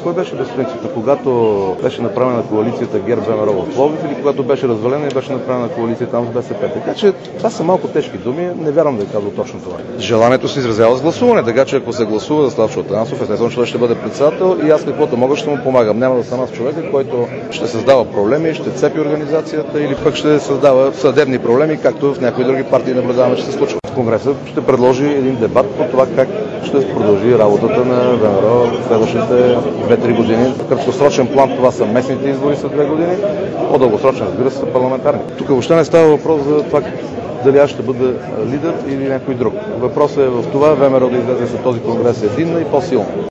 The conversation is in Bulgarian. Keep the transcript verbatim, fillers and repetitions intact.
Кой беше безпринципно? Когато беше направена коалицията ГЕРБ-ВМРО в Пловдив или когато беше развалена и беше направена коалиция там с БСП? Така че това са малко тежки думи, не вярвам да е казал точно това. Желанието се изразява с гласуване, така че ако се гласува за Славчо Атанасов, естествено, че той ще бъде председател и аз каквото мога ще му помагам. Няма да съм аз човека, който ще създава проблеми, ще цепи организацията или пък ще създава съдебни проблеми, както в някои други партии наблюдаваме, че се случва. Конгресът ще предложи един дебат по това как ще продължи работата на ВМРО в следващите две-три години. В краткосрочен план това са местните избори след две години, по-дългосрочен, разбира се, са парламентарни. Тук въобще не става въпрос за това дали аз ще бъда лидер или някой друг. Въпросът е в това ВМРО да излезе след този конгрес единна и по-силна.